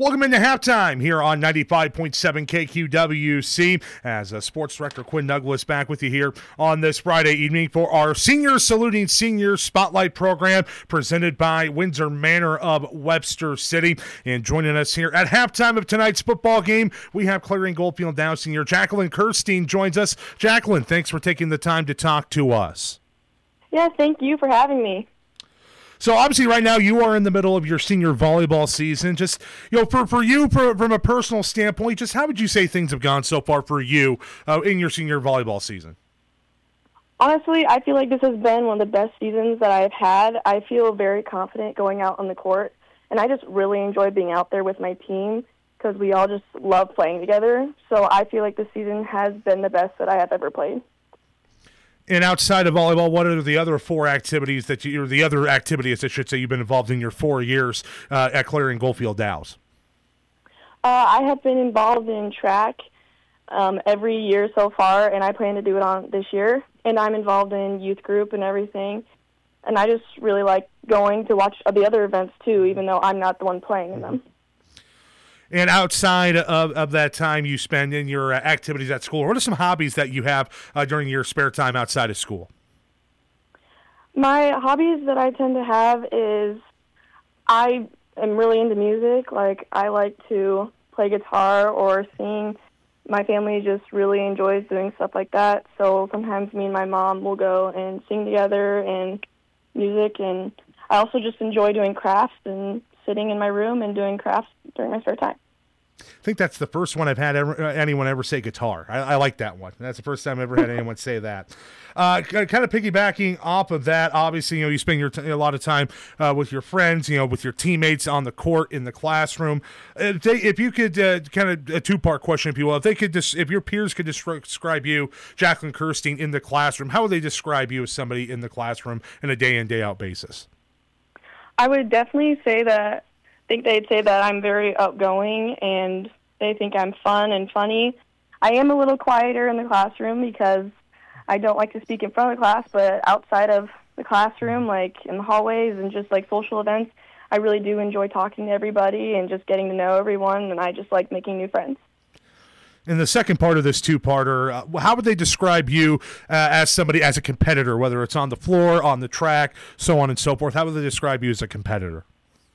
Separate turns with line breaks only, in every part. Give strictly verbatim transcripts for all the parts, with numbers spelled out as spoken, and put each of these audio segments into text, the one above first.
Welcome into halftime here on ninety-five point seven K Q W C as uh, Sports Director Quinn Douglas back with you here on this Friday evening for our Senior Saluting Senior Spotlight program presented by Windsor Manor of Webster City. And joining us here at halftime of tonight's football game, we have Clarion Goldfield Dow senior Jacqueline Kirstein joins us. Jacqueline, thanks for taking the time to talk to us.
Yeah, thank you for having me.
So obviously right now you are in the middle of your senior volleyball season. Just, you know, for, for you, for, from a personal standpoint, just how would you say things have gone so far for you uh, in your senior volleyball season?
Honestly, I feel like this has been one of the best seasons that I've had. I feel very confident going out on the court, and I just really enjoy being out there with my team because we all just love playing together. So I feel like this season has been the best that I have ever played.
And outside of volleyball, what are the other four activities that you, or the other activities, I should say, you've been involved in your four years uh, at Clarion Goldfield Dows?
Uh, I have been involved in track um, every year so far, and I plan to do it on this year. And I'm involved in youth group and everything. And I just really like going to watch the other events, too, even though I'm not the one playing in them.
And outside of, of that time you spend in your uh, activities at school, what are some hobbies that you have uh, during your spare time outside of school?
My hobbies that I tend to have is I am really into music. Like, I like to play guitar or sing. My family just really enjoys doing stuff like that. So sometimes me and my mom will go and sing together and music. And I also just enjoy doing crafts and sitting in my room and doing crafts during my spare time.
I think that's the first one I've had ever, uh, anyone ever say guitar. I, I like that one. That's the first time I've ever had anyone say that. Uh, kind of piggybacking off of that, obviously, you know, you spend your t- a lot of time uh, with your friends, you know, with your teammates on the court, in the classroom. If, they, if you could, uh, kind of a two-part question, if you will, if they could, dis- if your peers could describe you, Jacqueline Kirstein, in the classroom, how would they describe you as somebody in the classroom on a day-in, day-out basis?
I would definitely say that. I think they'd say that I'm very outgoing and they think I'm fun and funny. I am a little quieter in the classroom because I don't like to speak in front of the class, but outside of the classroom, like in the hallways and just like social events, I really do enjoy talking to everybody and just getting to know everyone, and I just like making new friends.
In the second part of this two-parter, uh, how would they describe you uh, as somebody, as a competitor, whether it's on the floor, on the track, so on and so forth? How would they describe you as a competitor?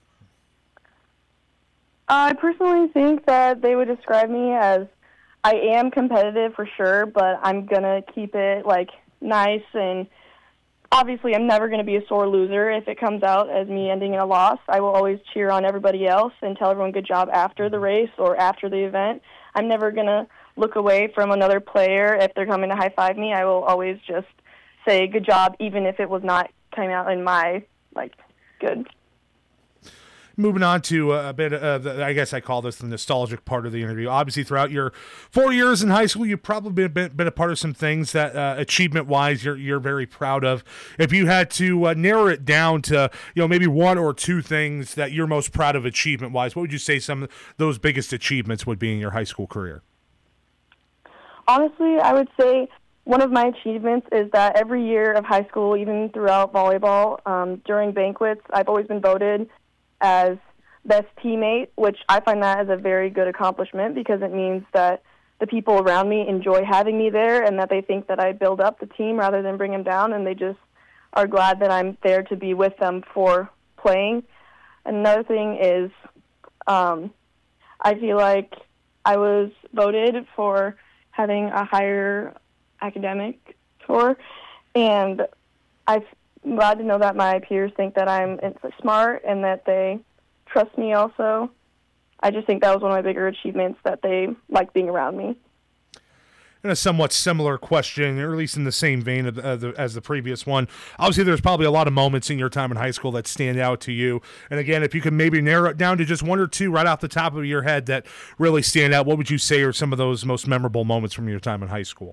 I personally think that they would describe me as I am competitive for sure, but I'm going to keep it like nice, and obviously I'm never going to be a sore loser if it comes out as me ending in a loss. I will always cheer on everybody else and tell everyone good job after the race or after the event. I'm never going to look away from another player if they're coming to high-five me. I will always just say good job even if it was not coming out in my like good.
Moving on to a bit of, the, I guess I call this the nostalgic part of the interview. Obviously, throughout your four years in high school, you've probably been, been a part of some things that, uh, achievement-wise, you're you're very proud of. If you had to uh, narrow it down to, you know, maybe one or two things that you're most proud of achievement-wise, what would you say some of those biggest achievements would be in your high school career?
Honestly, I would say one of my achievements is that every year of high school, even throughout volleyball, um, during banquets, I've always been voted as best teammate, which I find that as a very good accomplishment because it means that the people around me enjoy having me there and that they think that I build up the team rather than bring them down, and they just are glad that I'm there to be with them for playing. Another thing is um, I feel like I was voted for having a higher academic score, and I've I'm glad to know that my peers think that I'm smart and that they trust me also. I just think that was one of my bigger achievements, that they like being around me.
And a somewhat similar question, or at least in the same vein of, uh, the, as the previous one. Obviously, there's probably a lot of moments in your time in high school that stand out to you. And again, if you could maybe narrow it down to just one or two right off the top of your head that really stand out, what would you say are some of those most memorable moments from your time in high school?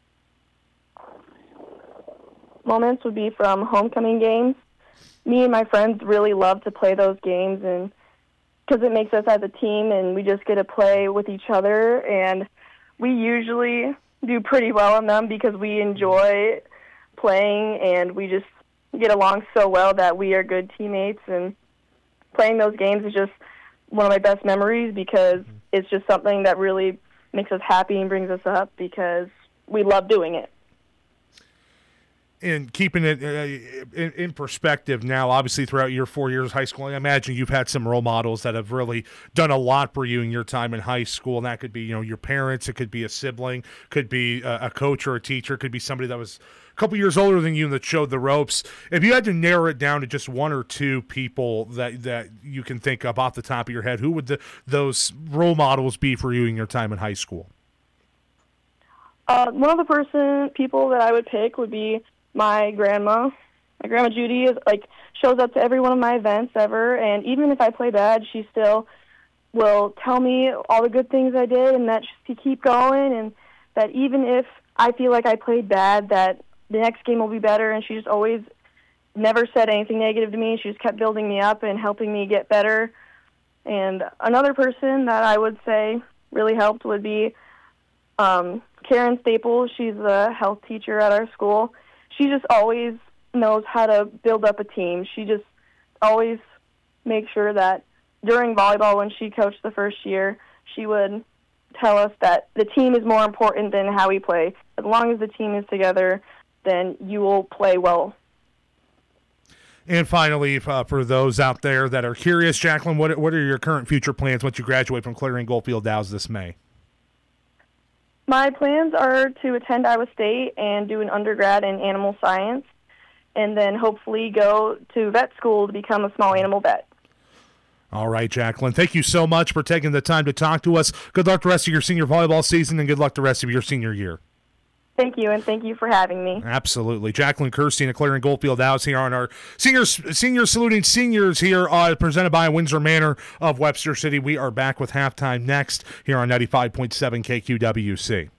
Moments would be from homecoming games. Me and my friends really love to play those games, and because it makes us as a team, and we just get to play with each other, and we usually do pretty well in them because we enjoy playing, and we just get along so well that we are good teammates, and playing those games is just one of my best memories because it's just something that really makes us happy and brings us up because we love doing it.
And keeping it uh, in, in perspective now, obviously throughout your four years of high school, I imagine you've had some role models that have really done a lot for you in your time in high school. And that could be, you know, your parents, it could be a sibling, could be a, a coach or a teacher, could be somebody that was a couple years older than you that showed the ropes. If you had to narrow it down to just one or two people that, that you can think of off the top of your head, who would the, those role models be for you in your time in high school?
Uh, one of the person people that I would pick would be my grandma. My grandma Judy is like shows up to every one of my events ever, and even if I play bad, she still will tell me all the good things I did and that to keep going, and that even if I feel like I played bad, that the next game will be better. And she just always never said anything negative to me. She just kept building me up and helping me get better. And another person that I would say really helped would be um, Karen Staples. She's the health teacher at our school. She just always knows how to build up a team. She just always makes sure that during volleyball, when she coached the first year, she would tell us that the team is more important than how we play. As long as the team is together, then you will play well.
And finally, uh, for those out there that are curious, Jacqueline, what what are your current future plans once you graduate from Clarion Goldfield Dows this May?
My plans are to attend Iowa State and do an undergrad in animal science, and then hopefully go to vet school to become a small animal vet.
All right, Jacqueline, thank you so much for taking the time to talk to us. Good luck the rest of your senior volleyball season, and good luck the rest of your senior year.
Thank you, and thank you for having me.
Absolutely. Jacqueline Kirstein of Clarion Goldfield Dows here on our seniors, senior saluting seniors here, uh, presented by Windsor Manor of Webster City. We are back with halftime next here on ninety-five point seven K Q W C.